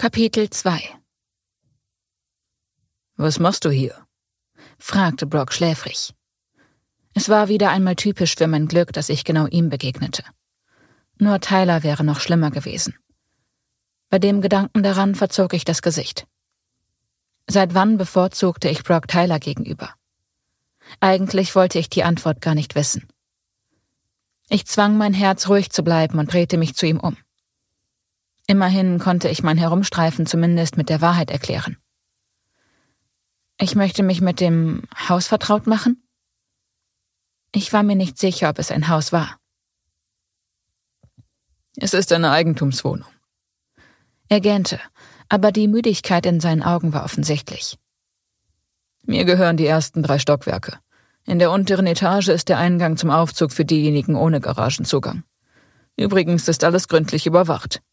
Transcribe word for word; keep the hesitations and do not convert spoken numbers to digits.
Kapitel zwei. »Was machst du hier?« fragte Brock schläfrig. Es war wieder einmal typisch für mein Glück, dass ich genau ihm begegnete. Nur Tyler wäre noch schlimmer gewesen. Bei dem Gedanken daran verzog ich das Gesicht. Seit wann bevorzugte ich Brock Tyler gegenüber? Eigentlich wollte ich die Antwort gar nicht wissen. Ich zwang mein Herz, ruhig zu bleiben und drehte mich zu ihm um. Immerhin konnte ich mein Herumstreifen zumindest mit der Wahrheit erklären. Ich möchte mich mit dem Haus vertraut machen? Ich war mir nicht sicher, ob es ein Haus war. Es ist eine Eigentumswohnung. Er gähnte, aber die Müdigkeit in seinen Augen war offensichtlich. Mir gehören die ersten drei Stockwerke. In der unteren Etage ist der Eingang zum Aufzug für diejenigen ohne Garagenzugang. Übrigens ist alles gründlich überwacht.